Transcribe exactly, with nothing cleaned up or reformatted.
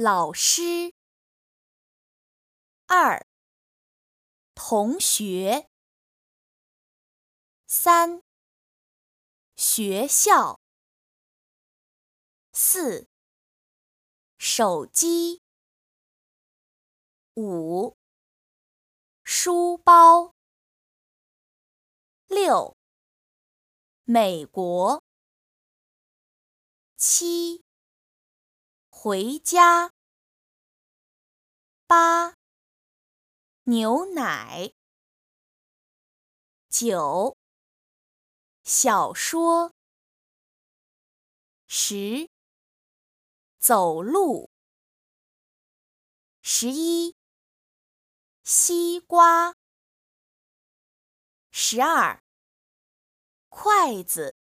老师。二、同学。三、学校。四、手机。五、书包。六、美国。七、回家。八、牛奶。九、小说。十、走路。十一、西瓜。十二、筷子。